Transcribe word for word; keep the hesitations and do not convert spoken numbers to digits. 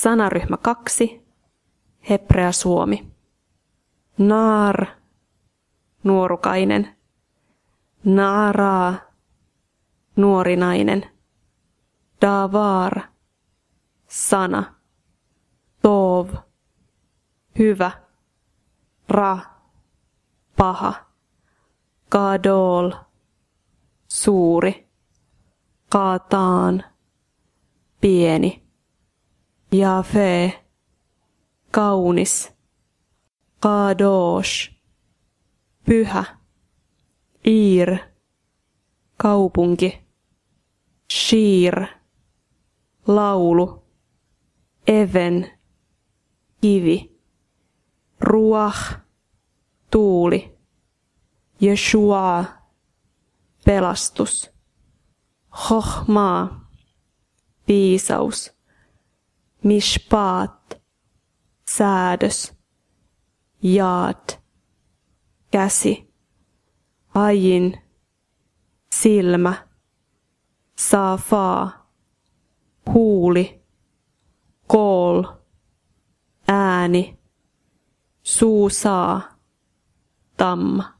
Sanaryhmä kaksi. Hebrea suomi. Naar, nuorukainen. Naaraa, nuori nainen. Davar, sana. Tov, hyvä. Ra, paha. Gadol, suuri. Kaataan, pieni. Jafe, kaunis. Kadosh, pyhä. Ir, kaupunki. Shir, laulu. Even, kivi. Ruach, tuuli. Yeshua, pelastus. Chochmaa, viisaus. Mishpat, säädös. Jaat, käsi. Ajin, silmä. Safaa, huuli. Kool, ääni. Suusaa, tamma.